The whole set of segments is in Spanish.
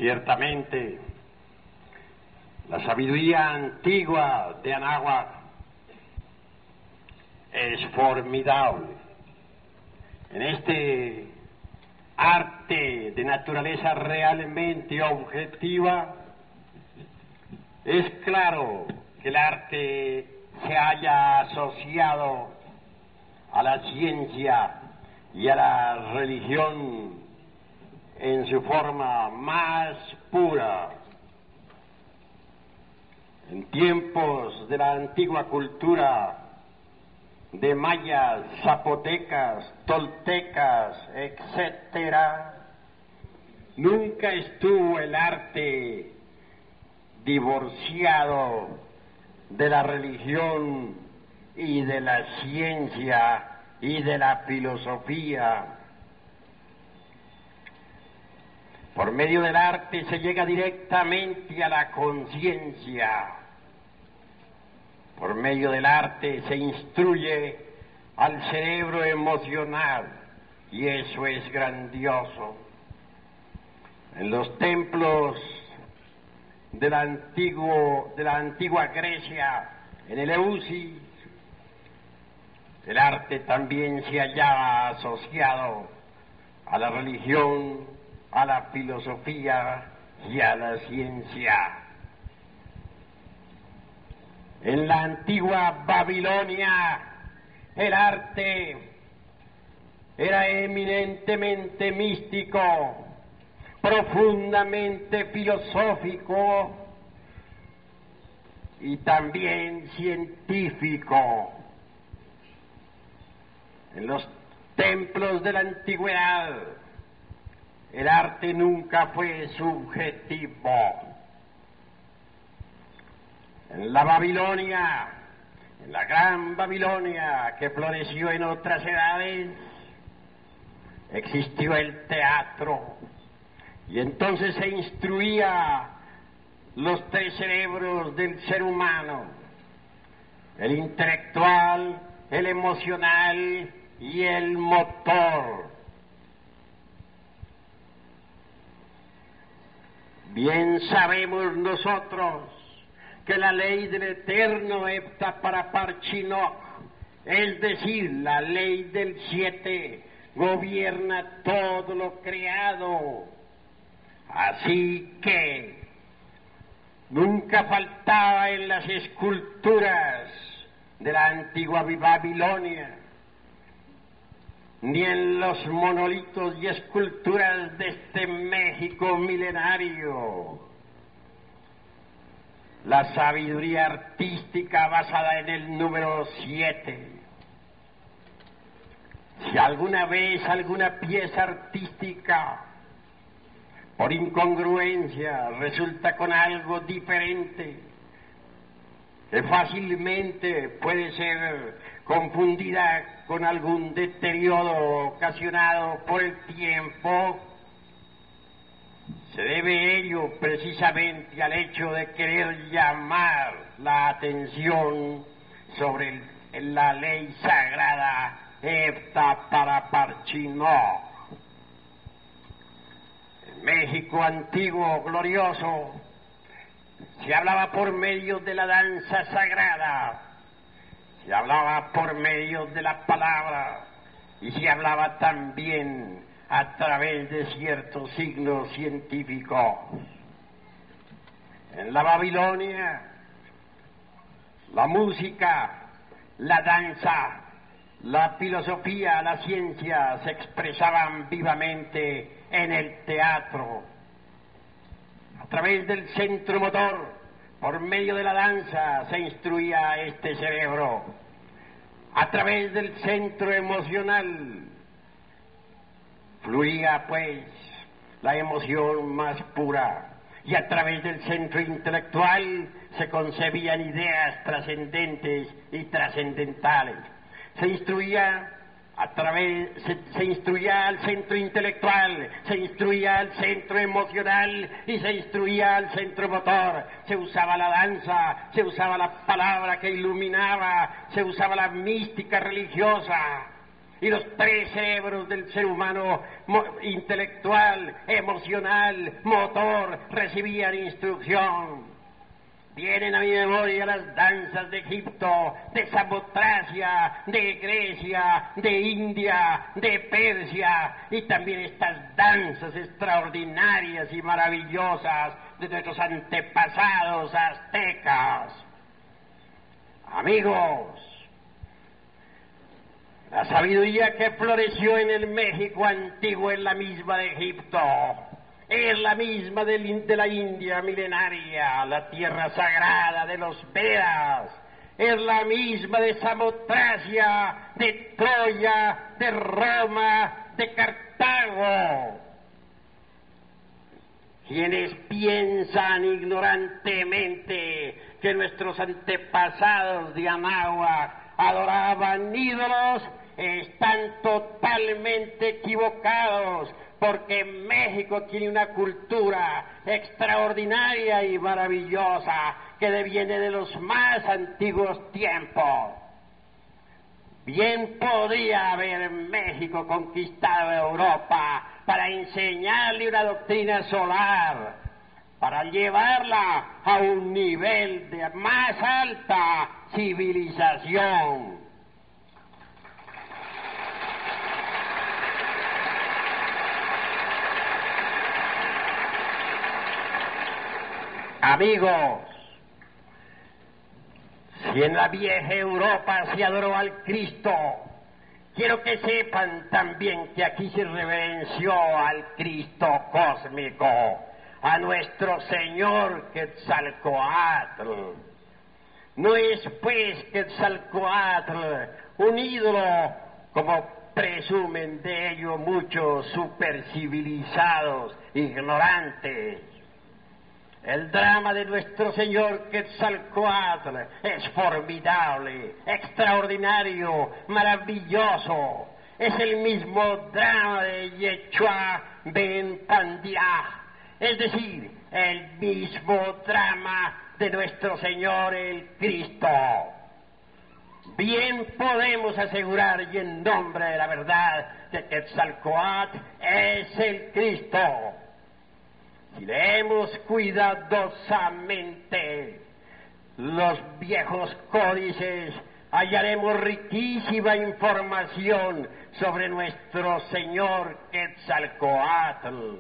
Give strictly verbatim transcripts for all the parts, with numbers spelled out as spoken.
Ciertamente, la sabiduría antigua de Anáhuac es formidable. En este arte de naturaleza realmente objetiva, es claro que el arte se haya asociado a la ciencia y a la religión en su forma más pura. En tiempos de la antigua cultura de mayas, zapotecas, toltecas, etcétera, nunca estuvo el arte divorciado de la religión y de la ciencia y de la filosofía. Por medio del arte se llega directamente a la conciencia. Por medio del arte se instruye al cerebro emocional, y eso es grandioso. En los templos de la, antiguo, de la antigua Grecia, en el Eleusis, el arte también se hallaba asociado a la religión, a la filosofía y a la ciencia. En la antigua Babilonia, el arte era eminentemente místico, profundamente filosófico y también científico. En los templos de la antigüedad, el arte nunca fue subjetivo. En la Babilonia, en la gran Babilonia que floreció en otras edades, existió el teatro, y entonces se instruía los tres cerebros del ser humano: el intelectual, el emocional y el motor. Bien sabemos nosotros que la ley del eterno hepta para parchinoc, es decir, la ley del siete, gobierna todo lo creado. Así que nunca faltaba en las esculturas de la antigua Babilonia, ni en los monolitos y esculturas de este México milenario, la sabiduría artística basada en el número siete. Si alguna vez alguna pieza artística, por incongruencia, resulta con algo diferente, que fácilmente puede ser confundida con algún deterioro ocasionado por el tiempo, se debe ello precisamente al hecho de querer llamar la atención sobre el, la ley sagrada hepta para parchinoc. En México antiguo, glorioso, se hablaba por medio de la danza sagrada, se hablaba por medio de la palabra, y se hablaba también a través de ciertos signos científicos. En la Babilonia, la música, la danza, la filosofía, la ciencia se expresaban vivamente en el teatro. A través del centro motor, por medio de la danza, se instruía este cerebro. A través del centro emocional, fluía pues la emoción más pura, y a través del centro intelectual se concebían ideas trascendentes y trascendentales. Se instruía a través, se, se instruía al centro intelectual, se instruía al centro emocional y se instruía al centro motor. Se usaba la danza, se usaba la palabra que iluminaba, se usaba la mística religiosa. y los tres cerebros del ser humano, intelectual, emocional, motor, recibían instrucción. Vienen a mi memoria las danzas de Egipto, de Samotracia, de Grecia, de India, de Persia, y también estas danzas extraordinarias y maravillosas de nuestros antepasados aztecas. Amigos, la sabiduría que floreció en el México antiguo es la misma de Egipto, es la misma de, de la India milenaria, la tierra sagrada de los Vedas, es la misma de Samotracia, de Troya, de Roma, de Cartago. Quienes piensan ignorantemente que nuestros antepasados de Anáhuac adoraban ídolos están totalmente equivocados, porque México tiene una cultura extraordinaria y maravillosa que deviene de los más antiguos tiempos. Bien podría haber México conquistado Europa para enseñarle una doctrina solar, para llevarla a un nivel de más alta civilización. Amigos, si en la vieja Europa se adoró al Cristo, quiero que sepan también que aquí se reverenció al Cristo cósmico, a nuestro Señor Quetzalcóatl. No es pues Quetzalcóatl un ídolo, como presumen de ello muchos supercivilizados ignorantes. El drama de nuestro Señor Quetzalcóatl es formidable, extraordinario, maravilloso. Es el mismo drama de Yechua Ben Pandiah, es decir, el mismo drama de nuestro Señor el Cristo. Bien podemos asegurar, y en nombre de la verdad, que Quetzalcóatl es el Cristo. Si leemos cuidadosamente los viejos códices, hallaremos riquísima información sobre nuestro Señor Quetzalcóatl.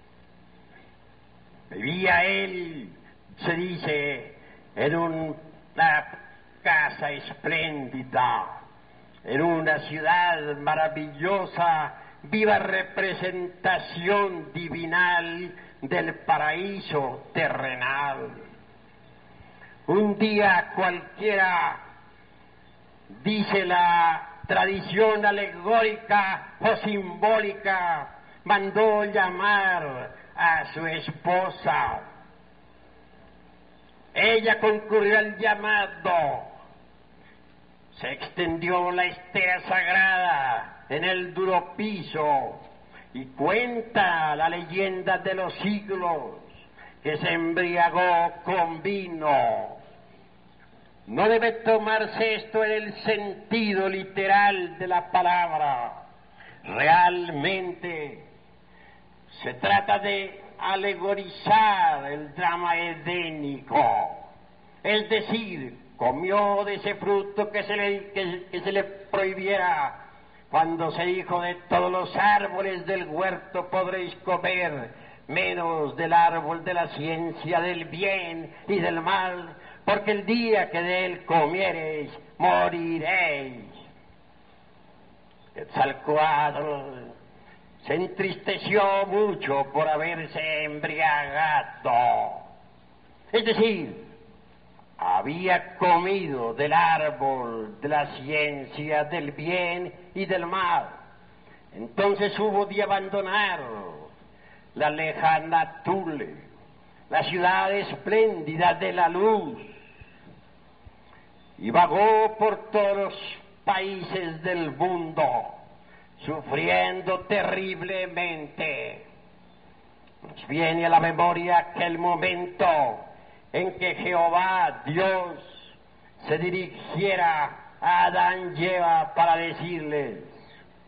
Vivía él, se dice, en una casa espléndida, en una ciudad maravillosa, viva representación divinal del paraíso terrenal. Un día cualquiera, dice la tradición alegórica o simbólica, mandó llamar a su esposa. Ella concurrió al llamado. Se extendió la estera sagrada en el duro piso, y cuenta la leyenda de los siglos que se embriagó con vino. No debe tomarse esto en el sentido literal de la palabra. Realmente se trata de alegorizar el drama edénico. Es decir, comió de ese fruto que se le, que, que se le prohibiera, cuando se dijo: de todos los árboles del huerto podréis comer, menos del árbol de la ciencia del bien y del mal, porque el día que de él comiereis, moriréis. Quetzalcóatl se entristeció mucho por haberse embriagado. Es decir, había comido del árbol de la ciencia del bien y del mal. Entonces hubo de abandonar la lejana Tule, la ciudad espléndida de la luz, y vagó por todos los países del mundo, sufriendo terriblemente. Nos viene a la memoria aquel momento en que Jehová Dios se dirigiera a Adán y Eva para decirles: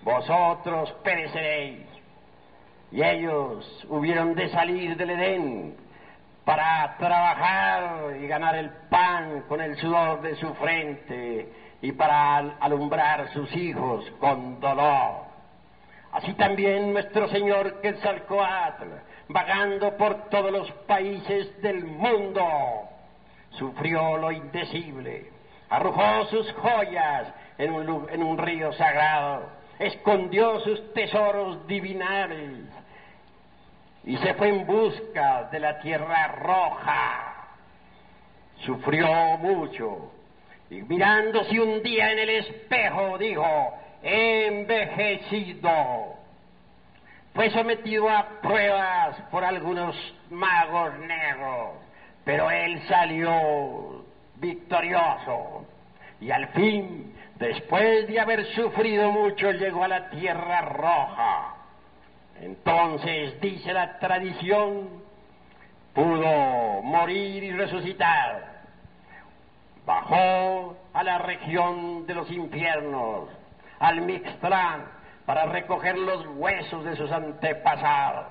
vosotros pereceréis. Y ellos hubieron de salir del Edén para trabajar y ganar el pan con el sudor de su frente y para alumbrar sus hijos con dolor. Así también nuestro Señor Quetzalcóatl, vagando por todos los países del mundo, sufrió lo indecible, arrojó sus joyas en un, en un río sagrado, escondió sus tesoros divinales y se fue en busca de la tierra roja. Sufrió mucho y mirándose un día en el espejo dijo: he envejecido. Fue sometido a pruebas por algunos magos negros, pero él salió victorioso y al fin, después de haber sufrido mucho, llegó a la tierra roja. Entonces, dice la tradición, pudo morir y resucitar. Bajó a la región de los infiernos, al Mixtlán, para recoger los huesos de sus antepasados.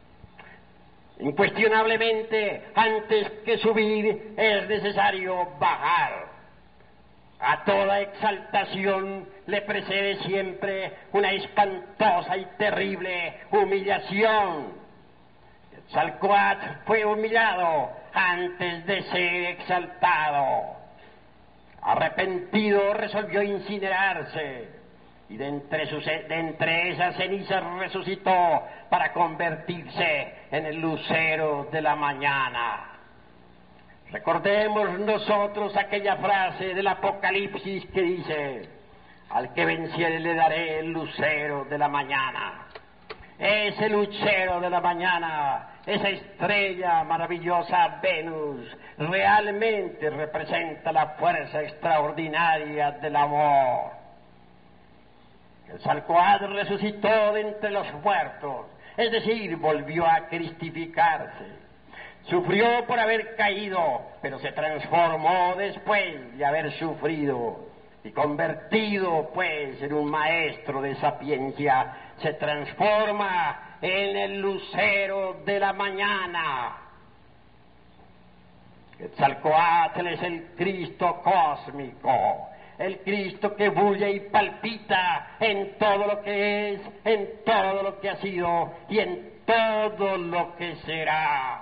Incuestionablemente, antes que subir, es necesario bajar. A toda exaltación le precede siempre una espantosa y terrible humillación. Quetzalcóatl fue humillado antes de ser exaltado. Arrepentido, resolvió incinerarse y de entre, sus, de entre esas cenizas resucitó para convertirse en el lucero de la mañana. Recordemos nosotros aquella frase del Apocalipsis que dice: al que venciere le daré el lucero de la mañana. Ese lucero de la mañana, esa estrella maravillosa Venus, realmente representa la fuerza extraordinaria del amor. Quetzalcóatl resucitó de entre los muertos, es decir, volvió a cristificarse. Sufrió por haber caído, pero se transformó después de haber sufrido y convertido pues en un maestro de sapiencia, se transforma en el lucero de la mañana. Quetzalcóatl es el Cristo cósmico, el Cristo que bulle y palpita en todo lo que es, en todo lo que ha sido y en todo lo que será.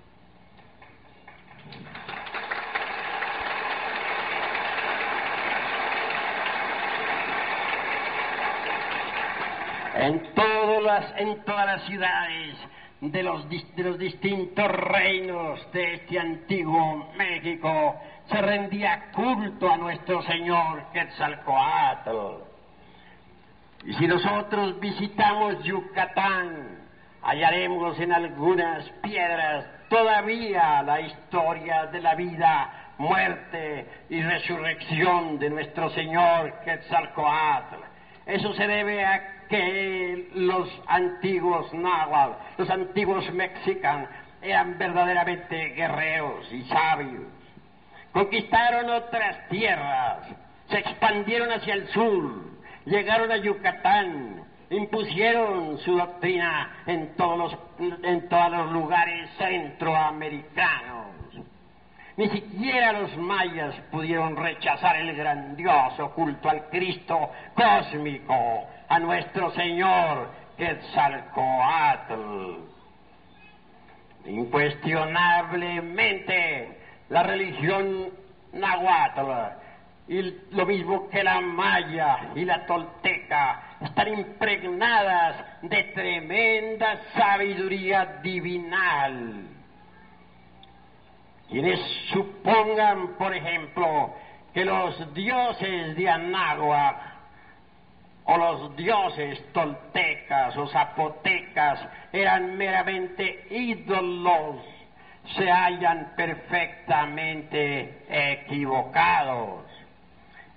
En todas las, en todas las ciudades de los, de los distintos reinos de este antiguo México se rendía culto a nuestro Señor Quetzalcóatl. Y si nosotros visitamos Yucatán, hallaremos en algunas piedras todavía la historia de la vida, muerte y resurrección de nuestro Señor Quetzalcóatl. Eso se debe a que los antiguos náhuatl, los antiguos mexicanos, eran verdaderamente guerreros y sabios. Conquistaron otras tierras, se expandieron hacia el sur, llegaron a Yucatán, impusieron su doctrina en todos los, en todos los lugares centroamericanos. Ni siquiera los mayas pudieron rechazar el grandioso culto al Cristo cósmico, a nuestro Señor Quetzalcóatl. Incuestionablemente, la religión náhuatl, y lo mismo que la maya y la tolteca, están impregnadas de tremenda sabiduría divinal. Quienes supongan, por ejemplo, que los dioses de Anáhuac o los dioses toltecas o zapotecas eran meramente ídolos, se hallan perfectamente equivocados.